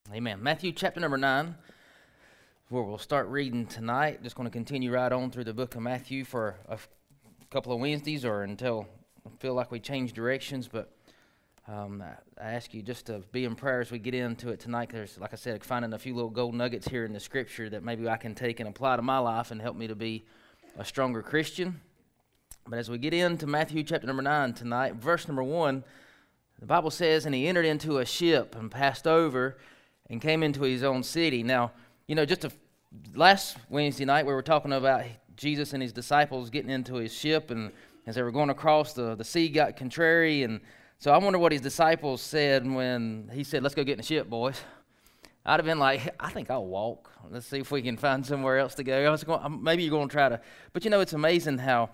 Amen. Matthew chapter number 9, where we'll start reading tonight. Just going to continue right on through the book of Matthew for a couple of Wednesdays or until I feel like we change directions. But I ask you just to be in prayer as we get into it tonight. There's, like I said, finding a few little gold nuggets here in the scripture that maybe I can take and apply to my life and help me to be a stronger Christian. But as we get into Matthew chapter number 9 tonight, verse number 1, the Bible says, "And he entered into a ship and passed over and came into his own city." Now, last Wednesday night we were talking about Jesus and his disciples getting into his ship, and as they were going across, the sea got contrary, and so I wonder what his disciples said when he said, "Let's go get in the ship, boys." I'd have been like, "I think I'll walk. Let's see if we can find somewhere else to go." Maybe you're going to try to, but it's amazing how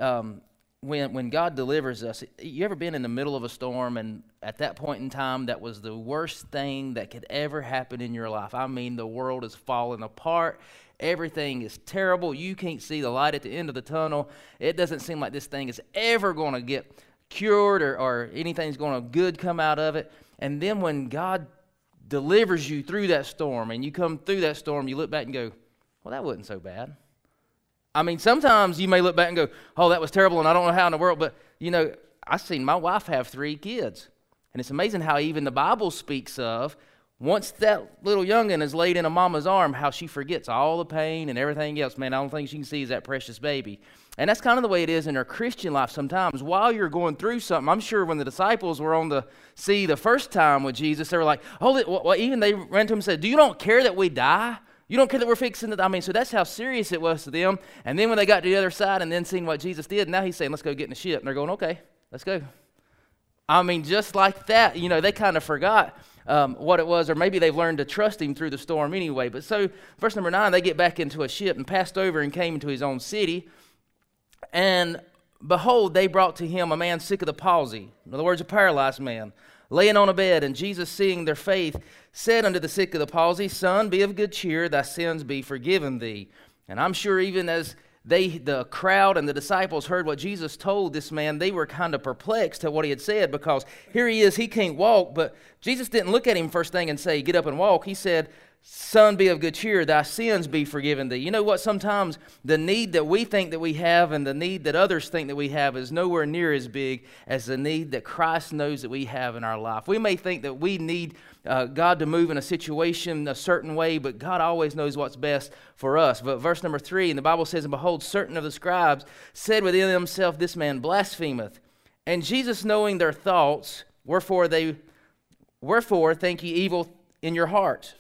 when God delivers us, you ever been in the middle of a storm and at that point in time that was the worst thing that could ever happen in your life? I mean, the world is falling apart. Everything is terrible. You can't see the light at the end of the tunnel. It doesn't seem like this thing is ever going to get cured or anything's going to good come out of it. And then when God delivers you through that storm and you come through that storm, you look back and go, well, that wasn't so bad. I mean, sometimes you may look back and go, oh, that was terrible, and I don't know how in the world. But, I've seen my wife have 3 kids. And it's amazing how even the Bible speaks of, once that little youngin' is laid in a mama's arm, how she forgets all the pain and everything else. Man, the only thing she can see is that precious baby. And that's kind of the way it is in our Christian life sometimes. While you're going through something, I'm sure when the disciples were on the sea the first time with Jesus, they were like, even they ran to him and said, "Do you don't care that we die? You don't care that we're fixing it?" I mean, so that's how serious it was to them. And then when they got to the other side and then seen what Jesus did, now he's saying, "Let's go get in the ship." And they're going, "Okay, let's go." I mean, just like that, they kind of forgot what it was, or maybe they've learned to trust him through the storm anyway. But so, verse number 9, they get back into a ship and passed over and came into his own city. And behold, they brought to him a man sick of the palsy, in other words, a paralyzed man, laying on a bed. And Jesus, seeing their faith, said unto the sick of the palsy, "Son, be of good cheer, thy sins be forgiven thee." And I'm sure even as the crowd and the disciples heard what Jesus told this man, they were kind of perplexed at what he had said, because here he is, he can't walk, but Jesus didn't look at him first thing and say, "Get up and walk." He said, "Son, be of good cheer, thy sins be forgiven thee." You know what? Sometimes the need that we think that we have and the need that others think that we have is nowhere near as big as the need that Christ knows that we have in our life. We may think that we need God to move in a situation a certain way, but God always knows what's best for us. But verse number 3, and the Bible says, "And behold, certain of the scribes said within themselves, This man blasphemeth. And Jesus, knowing their thoughts, wherefore think ye evil in your hearts."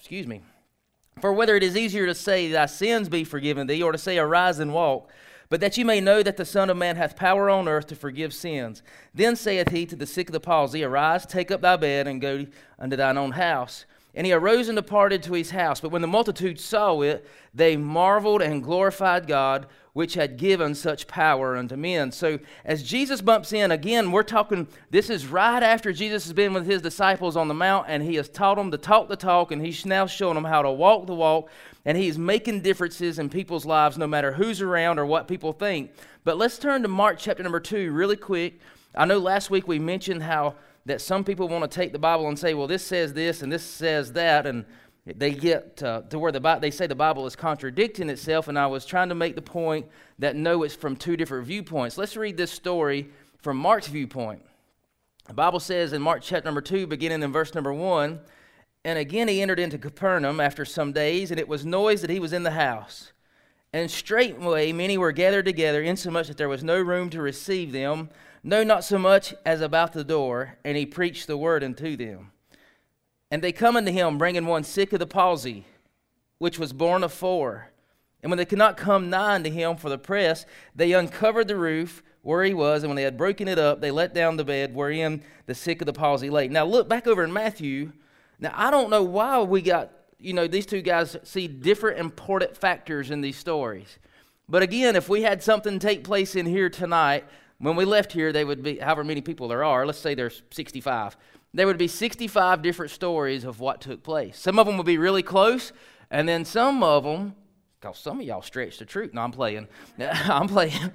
"For whether it is easier to say, Thy sins be forgiven thee, or to say, Arise and walk, but that you may know that the Son of Man hath power on earth to forgive sins. Then saith he to the sick of the palsy, Arise, take up thy bed, and go unto thine own house. And he arose and departed to his house. But when the multitude saw it, they marveled and glorified God, which had given such power unto men." So as Jesus bumps in, again, we're talking, this is right after Jesus has been with his disciples on the mount, and he has taught them to talk the talk, and he's now showing them how to walk the walk, and he's making differences in people's lives no matter who's around or what people think. But let's turn to Mark chapter number 2 really quick. I know last week we mentioned how that some people want to take the Bible and say, well, this says this and this says that, and they get to where they say the Bible is contradicting itself, and I was trying to make the point that no, it's from 2 different viewpoints. Let's read this story from Mark's viewpoint. The Bible says in Mark chapter number 2, beginning in verse number 1, "And again he entered into Capernaum after some days, and it was noised that he was in the house. And straightway many were gathered together, insomuch that there was no room to receive them, no, not so much as about the door, and he preached the word unto them. And they come unto him, bringing one sick of the palsy, which was born of 4. And when they could not come nigh unto him for the press, they uncovered the roof where he was, and when they had broken it up, they let down the bed wherein the sick of the palsy lay." Now look back over in Matthew. Now I don't know why we got, these 2 guys see different important factors in these stories. But again, if we had something take place in here tonight, when we left here, they would be, however many people there are, let's say there's 65. There would be 65 different stories of what took place. Some of them would be really close, and then some of them, because some of y'all stretch the truth. No, I'm playing. I'm playing.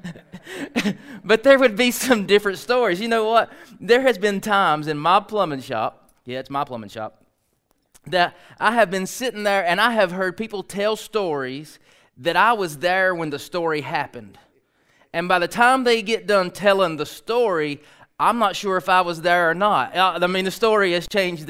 But there would be some different stories. You know what? There has been times in my plumbing shop, yeah, it's my plumbing shop, that I have been sitting there and I have heard people tell stories that I was there when the story happened. And by the time they get done telling the story, I'm not sure if I was there or not. I mean, the story has changed.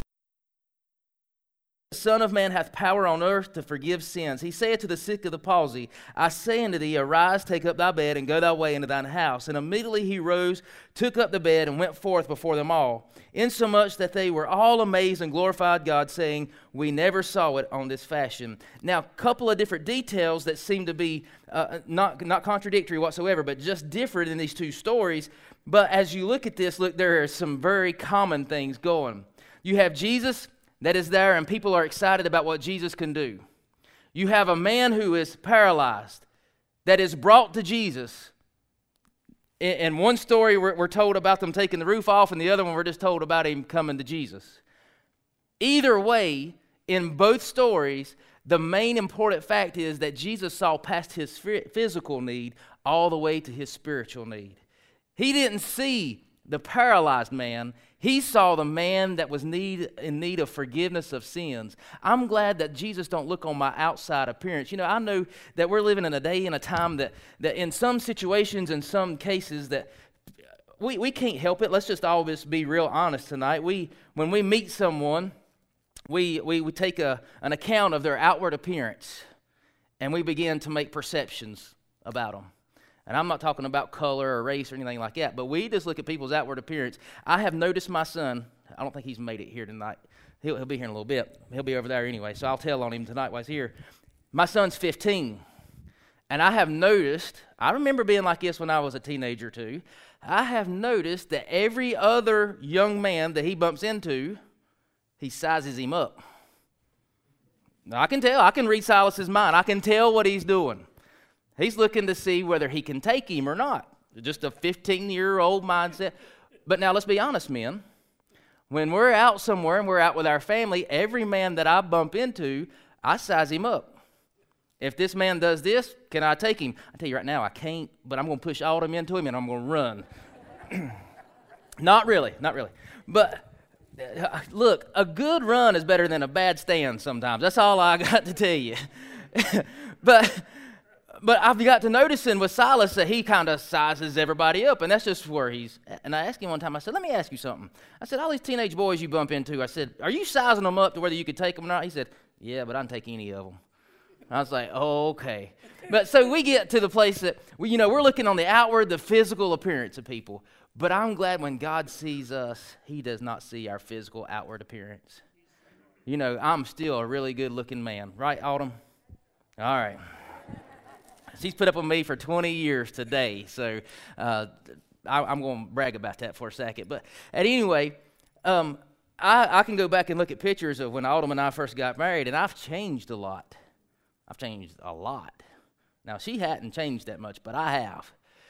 The Son of Man hath power on earth to forgive sins. He saith to the sick of the palsy, I say unto thee, arise, take up thy bed, and go thy way into thine house. And immediately he rose, took up the bed, and went forth before them all, insomuch that they were all amazed and glorified God, saying, we never saw it on this fashion. Now, a couple of different details that seem to be not contradictory whatsoever, but just different in these two stories. But as you look at this, look, there are some very common things going. You have Jesus that is there, and people are excited about what Jesus can do. You have a man who is paralyzed that is brought to Jesus. In one story, we're told about them taking the roof off, and the other one, we're just told about him coming to Jesus. Either way, in both stories, the main important fact is that Jesus saw past his physical need all the way to his spiritual need. He didn't see the paralyzed man. He saw the man that was in need of forgiveness of sins. I'm glad that Jesus don't look on my outside appearance. You know, I know that we're living in a day and a time that in some situations, in some cases, that we can't help it. Let's just always be real honest tonight. When we meet someone, we take an account of their outward appearance, and we begin to make perceptions about them. And I'm not talking about color or race or anything like that, but we just look at people's outward appearance. I have noticed my son. I don't think he's made it here tonight. He'll be here in a little bit. He'll be over there anyway, so I'll tell on him tonight while he's here. My son's 15, and I have noticed, I remember being like this when I was a teenager too, I have noticed that every other young man that he bumps into, he sizes him up. Now, I can tell. I can read Silas's mind. I can tell what he's doing. He's looking to see whether he can take him or not. Just a 15-year-old mindset. But now let's be honest, men. When we're out somewhere and we're out with our family, every man that I bump into, I size him up. If this man does this, can I take him? I tell you right now, I can't, but I'm going to push all of them into him and I'm going to run. Not really. But look, a good run is better than a bad stand sometimes. That's all I got to tell you. But I've got to noticing with Silas that he kind of sizes everybody up, and that's just where he's at. And I asked him one time, I said, let me ask you something. I said, all these teenage boys you bump into, I said, are you sizing them up to whether you could take them or not? He said, yeah, but I can take any of them. I was like, oh, okay. But so we get to the place that, we're looking on the outward, the physical appearance of people. But I'm glad when God sees us, he does not see our physical outward appearance. I'm still a really good-looking man. Right, Autumn? All right. She's put up with me for 20 years today, so I'm going to brag about that for a second. But anyway, I can go back and look at pictures of when Autumn and I first got married, and I've changed a lot. I've changed a lot. Now, she hadn't changed that much, but I have.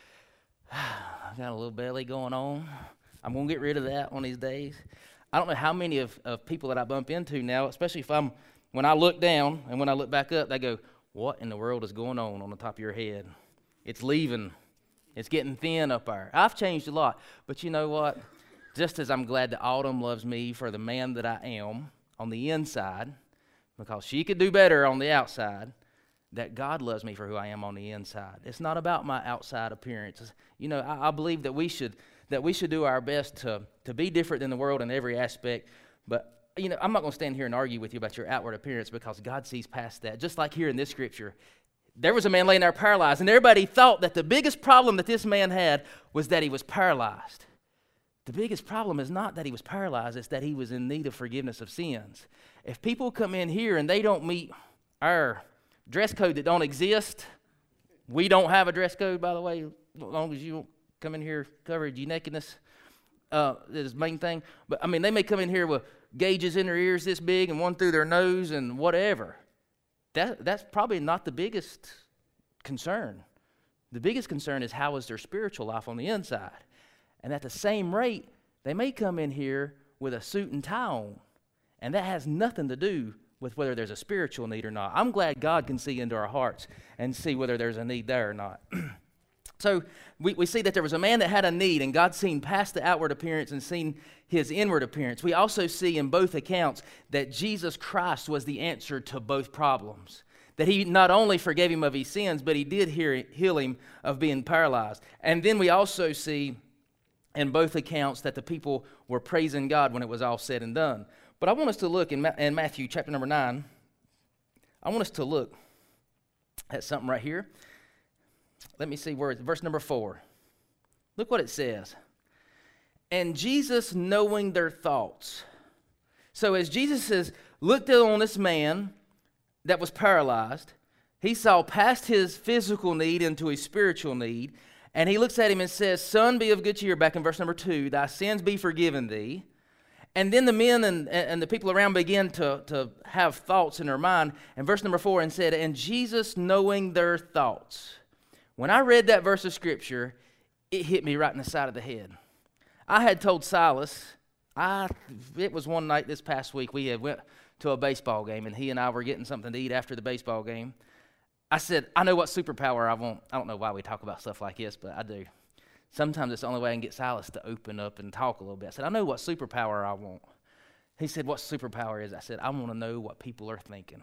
I've got a little belly going on. I'm going to get rid of that one of these days. I don't know how many of people that I bump into now, especially when I look down and when I look back up, they go, what in the world is going on the top of your head? It's leaving. It's getting thin up there. I've changed a lot. But you know what? Just as I'm glad that Autumn loves me for the man that I am on the inside, because she could do better on the outside, that God loves me for who I am on the inside. It's not about my outside appearance. I believe that we should do our best to be different than the world in every aspect, but I'm not going to stand here and argue with you about your outward appearance because God sees past that. Just like here in this scripture, there was a man laying there paralyzed, and everybody thought that the biggest problem that this man had was that he was paralyzed. The biggest problem is not that he was paralyzed, it's that he was in need of forgiveness of sins. If people come in here and they don't meet our dress code that don't exist, we don't have a dress code, by the way, as long as you don't come in here covered your nakedness. Is the main thing. But, they may come in here with gauges in their ears this big and one through their nose and whatever. That's probably not the biggest concern. The biggest concern is how is their spiritual life on the inside. And at the same rate, they may come in here with a suit and tie on. And that has nothing to do with whether there's a spiritual need or not. I'm glad God can see into our hearts and see whether there's a need there or not. So we see that there was a man that had a need, and God seen past the outward appearance and seen his inward appearance. We also see in both accounts that Jesus Christ was the answer to both problems. That he not only forgave him of his sins, but he did heal him of being paralyzed. And then we also see in both accounts that the people were praising God when it was all said and done. But I want us to look in Matthew chapter number 9. I want us to look at something right here. Let me see where it's verse number 4. Look what it says. And Jesus, knowing their thoughts. So as Jesus has looked on this man that was paralyzed, he saw past his physical need into his spiritual need, and he looks at him and says, Son, be of good cheer, back in verse number 2, thy sins be forgiven thee. And then the men and the people around began to have thoughts in their mind. And verse number 4, and said, and Jesus, knowing their thoughts. When I read that verse of Scripture, it hit me right in the side of the head. I had told Silas, it was one night this past week, we had went to a baseball game, and he and I were getting something to eat after the baseball game. I said, I know what superpower I want. I don't know why we talk about stuff like this, but I do. Sometimes it's the only way I can get Silas to open up and talk a little bit. I said, I know what superpower I want. He said, what superpower is? I said, I want to know what people are thinking.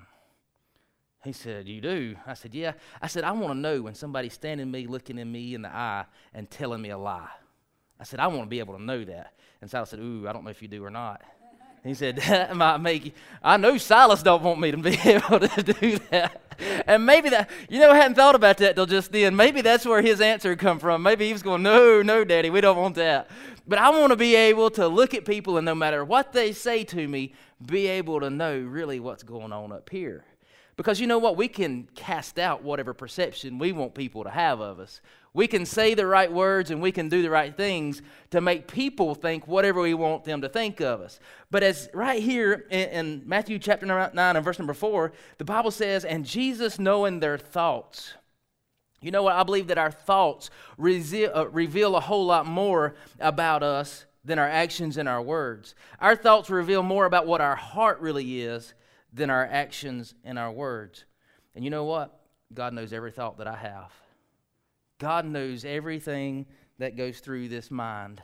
He said, you do? I said, yeah. I said, I want to know when somebody's standing me, looking at me in the eye and telling me a lie. I said, I want to be able to know that. And Silas said, ooh, I don't know if you do or not. He said, that might make you. I know Silas don't want me to be able to do that. And maybe that, I hadn't thought about that till just then. Maybe that's where his answer come from. Maybe he was going, no, Daddy, we don't want that. But I want to be able to look at people and no matter what they say to me, be able to know really what's going on up here. Because you know what? We can cast out whatever perception we want people to have of us. We can say the right words and we can do the right things to make people think whatever we want them to think of us. But as right here in Matthew chapter 9 and verse number 4, the Bible says, and Jesus knowing their thoughts. You know what? I believe that our thoughts reveal a whole lot more about us than our actions and our words. Our thoughts reveal more about what our heart really is than our actions and our words. And you know what? God knows every thought that I have. God knows everything that goes through this mind.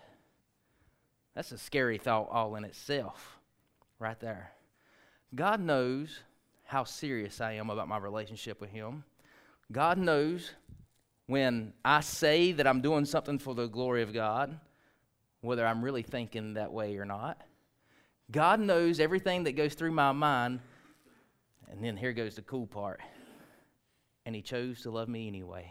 That's a scary thought all in itself, right there. God knows how serious I am about my relationship with Him. God knows when I say that I'm doing something for the glory of God, whether I'm really thinking that way or not. God knows everything that goes through my mind. And then here goes the cool part. And He chose to love me anyway.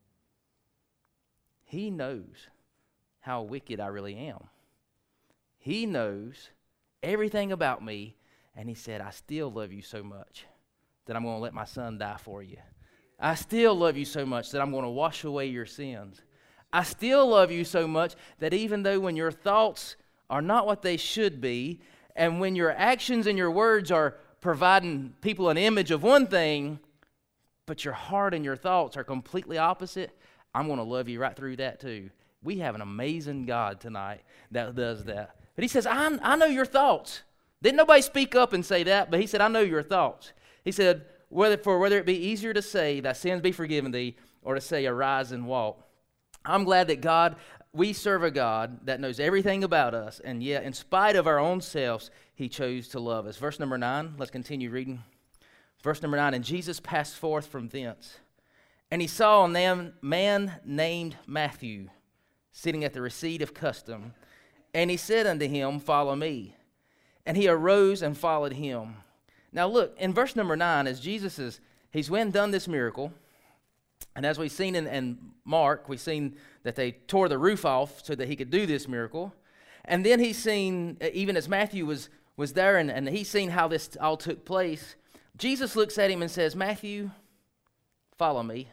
He knows how wicked I really am. He knows everything about me. And He said, I still love you so much that I'm going to let my Son die for you. I still love you so much that I'm going to wash away your sins. I still love you so much that even though when your thoughts are not what they should be, and when your actions and your words are providing people an image of one thing, but your heart and your thoughts are completely opposite, I'm going to love you right through that too. We have an amazing God tonight that does that. But He says, I know your thoughts. Didn't nobody speak up and say that, but He said, I know your thoughts. He said, whether it be easier to say, thy sins be forgiven thee, or to say, arise and walk. I'm glad that we serve a God that knows everything about us, and yet, in spite of our own selves, He chose to love us. Verse number 9, let's continue reading. Verse number 9, and Jesus passed forth from thence, and He saw a man named Matthew sitting at the receipt of custom, and He said unto him, follow me. And he arose and followed Him. Now look, in verse number 9, as He's went and done this miracle, and as we've seen in Mark, we've seen that they tore the roof off so that He could do this miracle. And then He's seen, even as Matthew was there and he's seen how this all took place, Jesus looks at him and says, Matthew, follow me.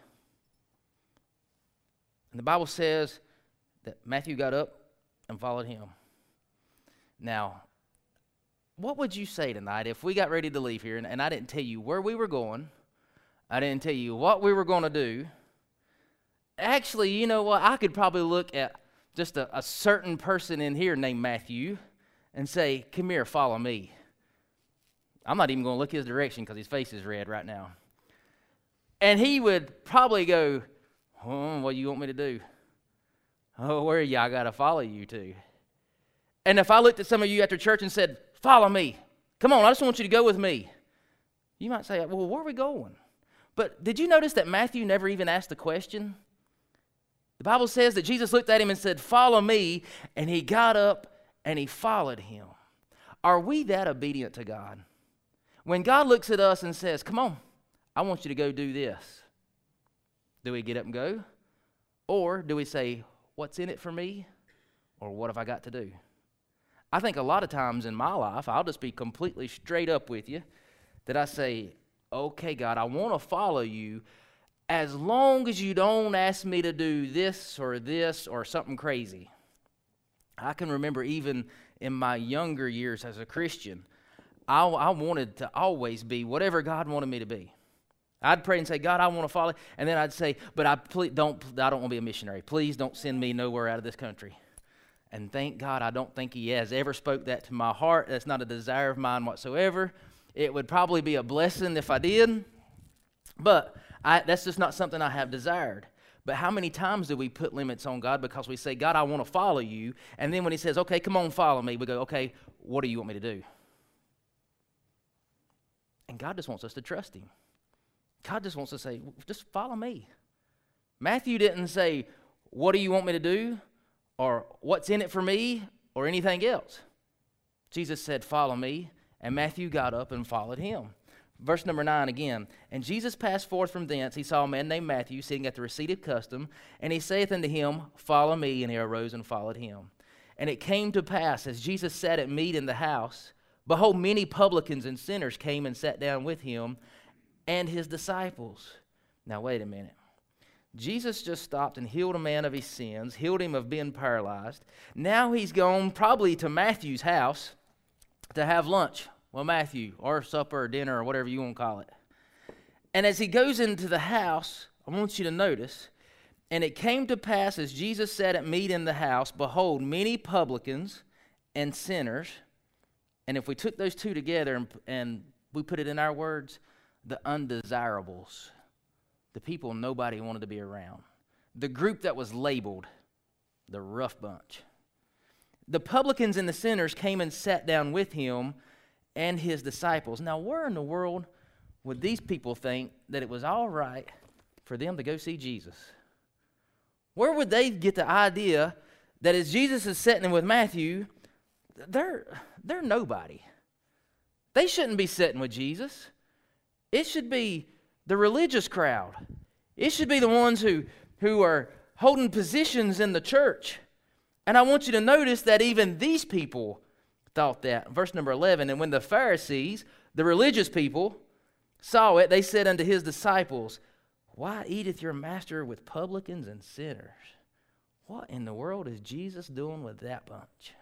And the Bible says that Matthew got up and followed Him. Now, what would you say tonight if we got ready to leave here and I didn't tell you where we were going? I didn't tell you what we were going to do. Actually, you know what? I could probably look at just a certain person in here named Matthew and say, come here, follow me. I'm not even going to look his direction because his face is red right now. And he would probably go, Oh, what do you want me to do? Oh, where are you? I got to follow you to. And if I looked at some of you after church and said, follow me. Come on, I just want you to go with me. You might say, well, where are we going? But did you notice that Matthew never even asked the question? The Bible says that Jesus looked at him and said, follow me, and he got up and he followed him. Are we that obedient to God? When God looks at us and says, come on, I want you to go do this. Do we get up and go? Or do we say, what's in it for me? Or what have I got to do? I think a lot of times in my life, I'll just be completely straight up with you, that I say, okay, God, I want to follow you as long as you don't ask me to do this or something crazy. I can remember even in my younger years as a Christian, I wanted to always be whatever God wanted me to be. I'd pray and say, God, I want to follow. And then I'd say, but I don't want to be a missionary. Please don't send me nowhere out of this country. And thank God, I don't think he has ever spoke that to my heart. That's not a desire of mine whatsoever. It would probably be a blessing if I did. But that's just not something I have desired. But how many times do we put limits on God because we say, God, I want to follow you. And then when he says, okay, come on, follow me, we go, okay, what do you want me to do? And God just wants us to trust him. God just wants to say, just follow me. Matthew didn't say, what do you want me to do? Or what's in it for me? Or anything else. Jesus said, follow me. And Matthew got up and followed him. Verse number 9 again. And Jesus passed forth from thence. He saw a man named Matthew sitting at the receipt of custom. And he saith unto him, follow me. And he arose and followed him. And it came to pass, as Jesus sat at meat in the house, behold, many publicans and sinners came and sat down with him and his disciples. Now, wait a minute. Jesus just stopped and healed a man of his sins, healed him of being paralyzed. Now he's gone probably to Matthew's house to have lunch. Well, Matthew, or supper, or dinner, or whatever you want to call it. And as he goes into the house, I want you to notice, and it came to pass as Jesus sat at meat in the house, behold, many publicans and sinners. And if we took those two together and we put it in our words, the undesirables, the people nobody wanted to be around, the group that was labeled the rough bunch. The publicans and the sinners came and sat down with him and his disciples. Now, where in the world would these people think that it was all right for them to go see Jesus? Where would they get the idea that as Jesus is sitting with Matthew, they're nobody? They shouldn't be sitting with Jesus. It should be the religious crowd. It should be the ones who are holding positions in the church. And I want you to notice that even these people thought that. Verse number 11, and when the Pharisees, the religious people, saw it, they said unto his disciples, why eateth your master with publicans and sinners? What in the world is Jesus doing with that bunch?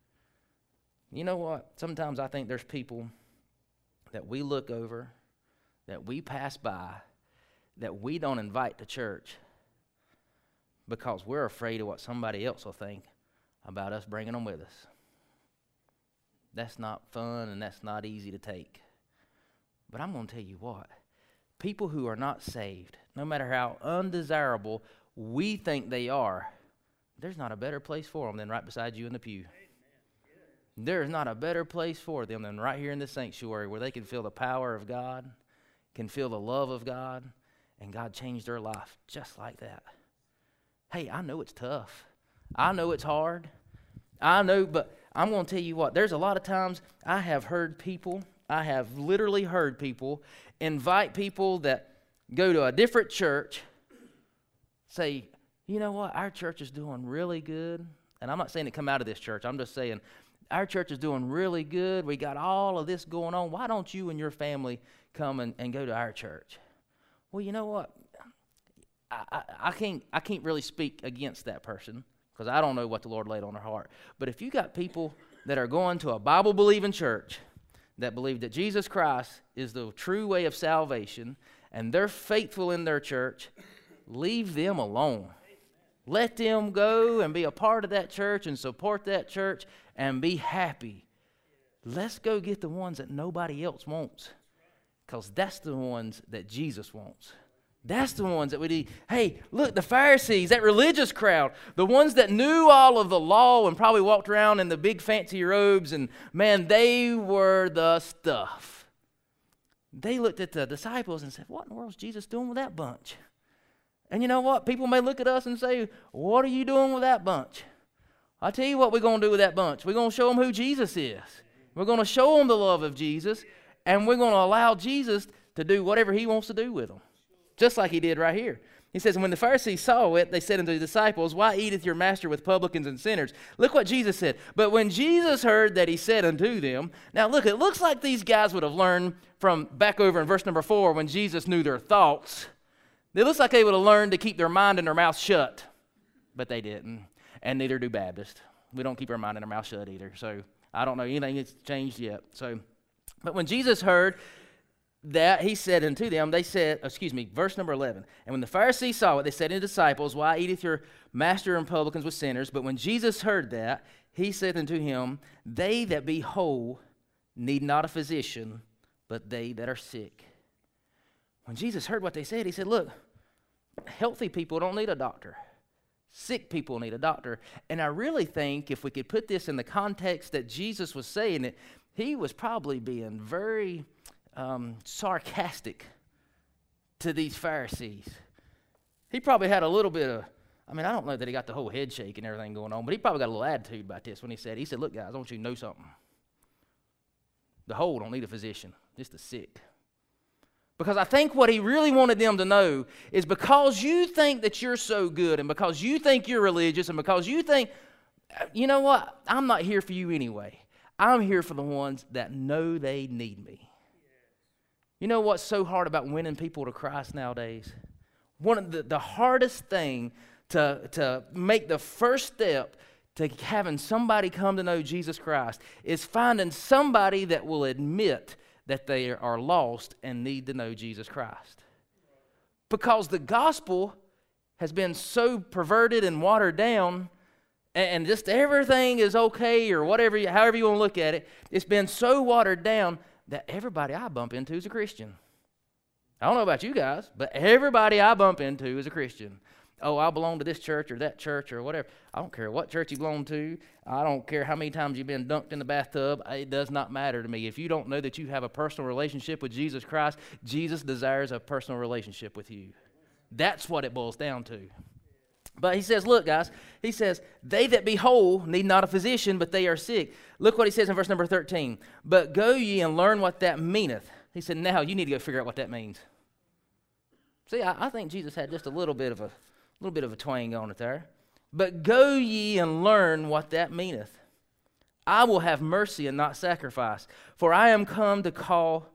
You know what? Sometimes I think there's people that we look over, that we pass by, that we don't invite to church because we're afraid of what somebody else will think about us bringing them with us. That's not fun and that's not easy to take. But I'm going to tell you what. People who are not saved, no matter how undesirable we think they are, there's not a better place for them than right beside you in the pew. There's not a better place for them than right here in the sanctuary where they can feel the power of God, can feel the love of God, and God changed their life just like that. Hey, I know it's tough. I know it's hard. I know, but I'm going to tell you what, there's a lot of times I have literally heard people invite people that go to a different church, say, you know what, our church is doing really good. And I'm not saying to come out of this church. I'm just saying our church is doing really good. We got all of this going on. Why don't you and your family come and go to our church? Well, you know what? I can't really speak against that person because I don't know what the Lord laid on their heart. But if you got people that are going to a Bible-believing church that believe that Jesus Christ is the true way of salvation and they're faithful in their church, leave them alone. Let them go and be a part of that church and support that church and be happy. Let's go get the ones that nobody else wants because that's the ones that Jesus wants. That's the ones that we need. Hey, look, the Pharisees, that religious crowd, the ones that knew all of the law and probably walked around in the big fancy robes, and man, they were the stuff. They looked at the disciples and said, what in the world is Jesus doing with that bunch? And you know what? People may look at us and say, what are you doing with that bunch? I'll tell you what we're going to do with that bunch. We're going to show them who Jesus is. We're going to show them the love of Jesus, and we're going to allow Jesus to do whatever he wants to do with them. Just like he did right here. He says, and when the Pharisees saw it, they said unto the disciples, why eateth your master with publicans and sinners? Look what Jesus said. But when Jesus heard that, he said unto them, now look, it looks like these guys would have learned from back over in verse number 4 when Jesus knew their thoughts. It looks like they would have learned to keep their mind and their mouth shut. But they didn't. And neither do Baptists. We don't keep our mind and our mouth shut either. So I don't know anything that's changed yet. But when Jesus heard that, he said unto them, verse number 11. And when the Pharisees saw it, they said unto the disciples, why eateth your master and publicans with sinners? But when Jesus heard that, he said unto him, they that be whole need not a physician, but they that are sick. When Jesus heard what they said, he said, look, healthy people don't need a doctor. Sick people need a doctor. And I really think if we could put this in the context that Jesus was saying it, he was probably being very sarcastic to these Pharisees. He probably had a little bit of, I don't know that he got the whole head shake and everything going on, but he probably got a little attitude about this when he said, look guys, I want you to know something. The whole don't need a physician, just the sick. Because I think what he really wanted them to know is because you think that you're so good and because you think you're religious and because you think, you know what, I'm not here for you anyway. I'm here for the ones that know they need me. You know what's so hard about winning people to Christ nowadays? One of the hardest thing to make the first step to having somebody come to know Jesus Christ is finding somebody that will admit that they are lost and need to know Jesus Christ. Because the gospel has been so perverted and watered down, and just everything is okay or whatever, however you want to look at it, it's been so watered down that everybody I bump into is a Christian. I don't know about you guys, but everybody I bump into is a Christian. Oh, I belong to this church or that church or whatever. I don't care what church you belong to. I don't care how many times you've been dunked in the bathtub. It does not matter to me. If you don't know that you have a personal relationship with Jesus Christ, Jesus desires a personal relationship with you. That's what it boils down to. But he says, look, guys, he says, they that be whole need not a physician, but they are sick. Look what he says in verse number 13. But go ye and learn what that meaneth. He said, now you need to go figure out what that means. See, I think Jesus had just a little bit of a twang on it there. But go ye and learn what that meaneth. I will have mercy and not sacrifice, for I am not come to call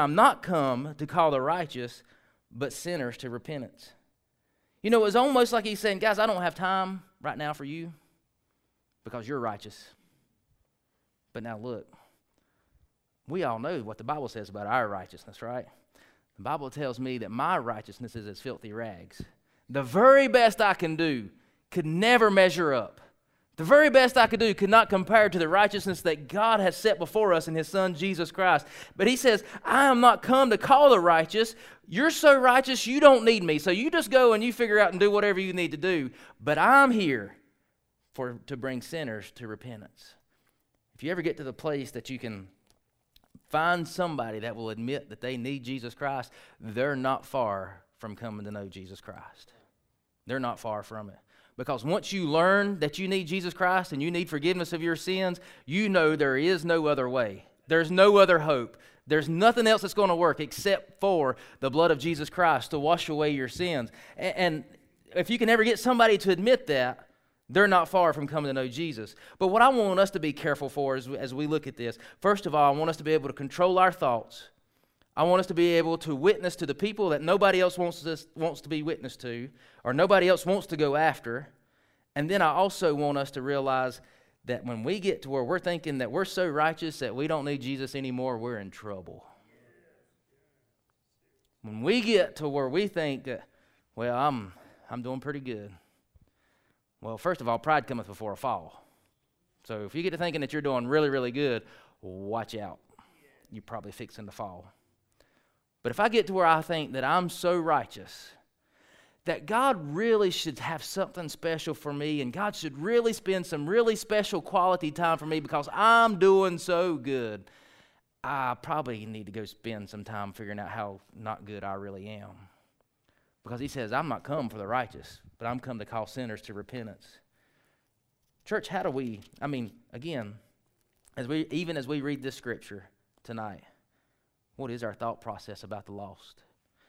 the righteous, but sinners to repentance. You know, it was almost like he's saying, guys, I don't have time right now for you because you're righteous. But now look, we all know what the Bible says about our righteousness, right? The Bible tells me that my righteousness is as filthy rags. The very best I can do could never measure up. The very best I could do could not compare to the righteousness that God has set before us in his Son, Jesus Christ. But he says, I am not come to call the righteous. You're so righteous, you don't need me. So you just go and you figure out and do whatever you need to do. But I'm here to bring sinners to repentance. If you ever get to the place that you can find somebody that will admit that they need Jesus Christ, they're not far from coming to know Jesus Christ. They're not far from it. Because once you learn that you need Jesus Christ and you need forgiveness of your sins, you know there is no other way. There's no other hope. There's nothing else that's going to work except for the blood of Jesus Christ to wash away your sins. And if you can ever get somebody to admit that, they're not far from coming to know Jesus. But what I want us to be careful for as we look at this, first of all, I want us to be able to control our thoughts. I want us to be able to witness to the people that nobody else wants to be witnessed to, or nobody else wants to go after. And then I also want us to realize that when we get to where we're thinking that we're so righteous that we don't need Jesus anymore, we're in trouble. When we get to where we think that, well, I'm doing pretty good. Well, first of all, pride cometh before a fall. So if you get to thinking that you're doing really, really good, watch out. You're probably fixing to fall. But if I get to where I think that I'm so righteous that God really should have something special for me, and God should really spend some really special quality time for me because I'm doing so good, I probably need to go spend some time figuring out how not good I really am. Because he says, I'm not come for the righteous, but I'm come to call sinners to repentance. Church, how do we, again, as we read this scripture tonight, what is our thought process about the lost?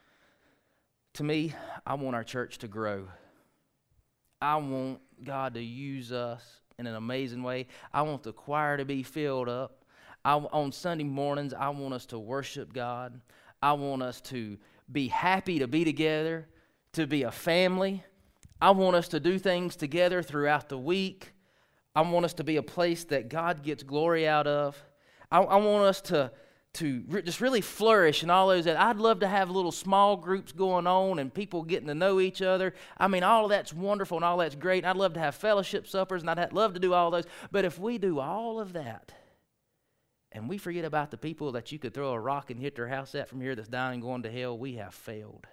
To me, I want our church to grow. I want God to use us in an amazing way. I want the choir to be filled up. On Sunday mornings, I want us to worship God. I want us to be happy to be together, to be a family. I want us to do things together throughout the week. I want us to be a place that God gets glory out of. I want us to just really flourish in all those. I'd love to have little small groups going on and people getting to know each other. All of that's wonderful and all that's great. And I'd love to have fellowship suppers and I'd love to do all those. But if we do all of that and we forget about the people that you could throw a rock and hit their house at from here that's dying and going to hell, we have failed.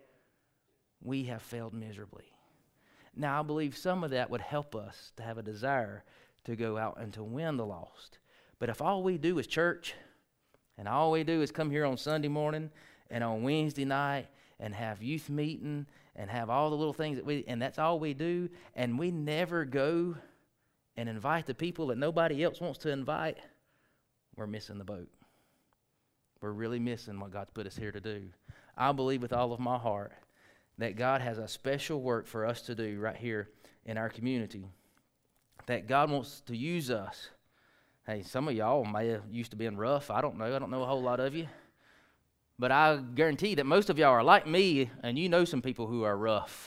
We have failed miserably. Now, I believe some of that would help us to have a desire to go out and to win the lost. But if all we do is church, and all we do is come here on Sunday morning and on Wednesday night and have youth meeting and have all the little things and that's all we do, and we never go and invite the people that nobody else wants to invite, we're missing the boat. We're really missing what God's put us here to do. I believe with all of my heart that God has a special work for us to do right here in our community, that God wants to use us. Hey, some of y'all may have used to being rough. I don't know a whole lot of you. But I guarantee that most of y'all are like me, and you know some people who are rough.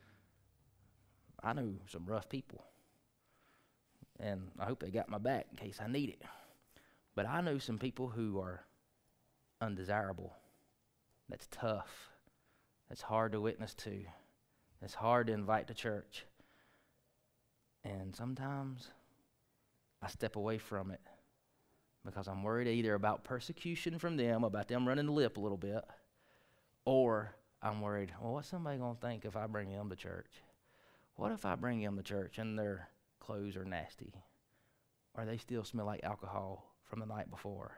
I know some rough people. And I hope they got my back in case I need it. But I know some people who are undesirable. That's tough. That's hard to witness to. It's hard to invite to church. And sometimes I step away from it because I'm worried either about persecution from them, about them running the lip a little bit, or I'm worried, well, what's somebody going to think if I bring them to church? What if I bring them to church and their clothes are nasty? Or they still smell like alcohol from the night before?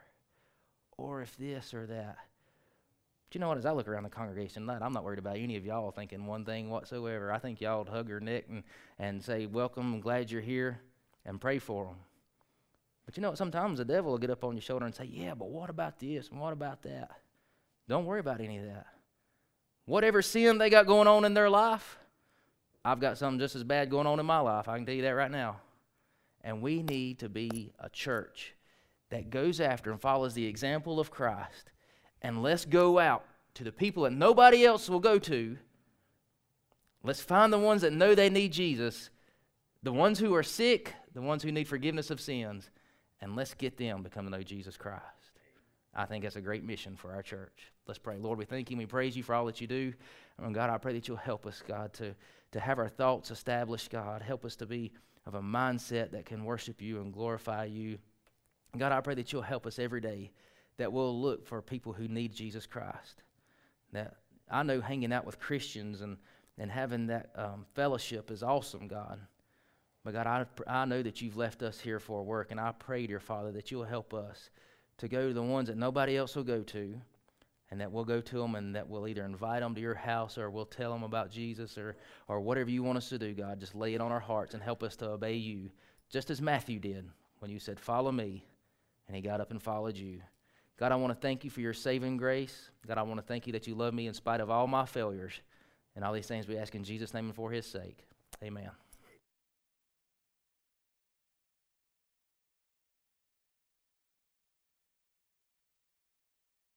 Or if this or that. But you know what, as I look around the congregation tonight, I'm not worried about any of y'all thinking one thing whatsoever. I think y'all would hug her neck and say, welcome, I'm glad you're here, and pray for them. But you know what, sometimes the devil will get up on your shoulder and say, yeah, but what about this and what about that? Don't worry about any of that. Whatever sin they got going on in their life, I've got something just as bad going on in my life. I can tell you that right now. And we need to be a church that goes after and follows the example of Christ. And let's go out to the people that nobody else will go to. Let's find the ones that know they need Jesus, the ones who are sick, the ones who need forgiveness of sins, and let's get them to come to know Jesus Christ. I think that's a great mission for our church. Let's pray. Lord, we thank you and we praise you for all that you do. And God, I pray that you'll help us, God, to have our thoughts established, God. Help us to be of a mindset that can worship you and glorify you. God, I pray that you'll help us every day, that we'll look for people who need Jesus Christ. That I know hanging out with Christians and having that fellowship is awesome, God. But God, I know that you've left us here for work, and I pray, dear Father, that you'll help us to go to the ones that nobody else will go to, and that we'll go to them and that we'll either invite them to your house or we'll tell them about Jesus or whatever you want us to do, God. Just lay it on our hearts and help us to obey you, just as Matthew did when you said, follow me, and he got up and followed you. God, I want to thank you for your saving grace. God, I want to thank you that you love me in spite of all my failures. And all these things we ask in Jesus' name and for his sake. Amen.